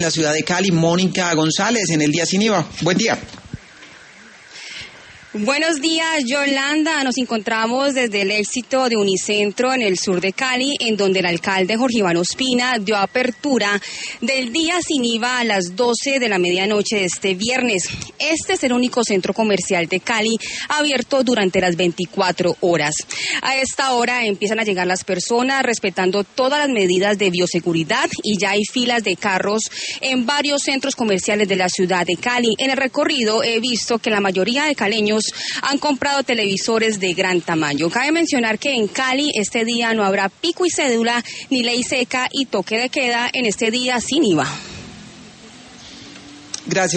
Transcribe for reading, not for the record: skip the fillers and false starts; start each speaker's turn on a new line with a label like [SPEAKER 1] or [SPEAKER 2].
[SPEAKER 1] La ciudad de Cali, Mónica González, en el Día Sin IVA. Buen día.
[SPEAKER 2] Buenos días, Yolanda. Nos encontramos desde el Éxito de Unicentro en el sur de Cali, en donde el alcalde Jorge Iván Ospina dio apertura del Día Sin IVA a las 12 de la medianoche de este viernes. Este es el único centro comercial de Cali abierto durante las 24 horas. A esta hora empiezan a llegar las personas respetando todas las medidas de bioseguridad y ya hay filas de carros en varios centros comerciales de la ciudad de Cali. En el recorrido he visto que la mayoría de caleños han comprado televisores de gran tamaño. Cabe mencionar que en Cali este día no habrá pico y cédula ni ley seca y toque de queda en este día sin IVA.
[SPEAKER 1] Gracias.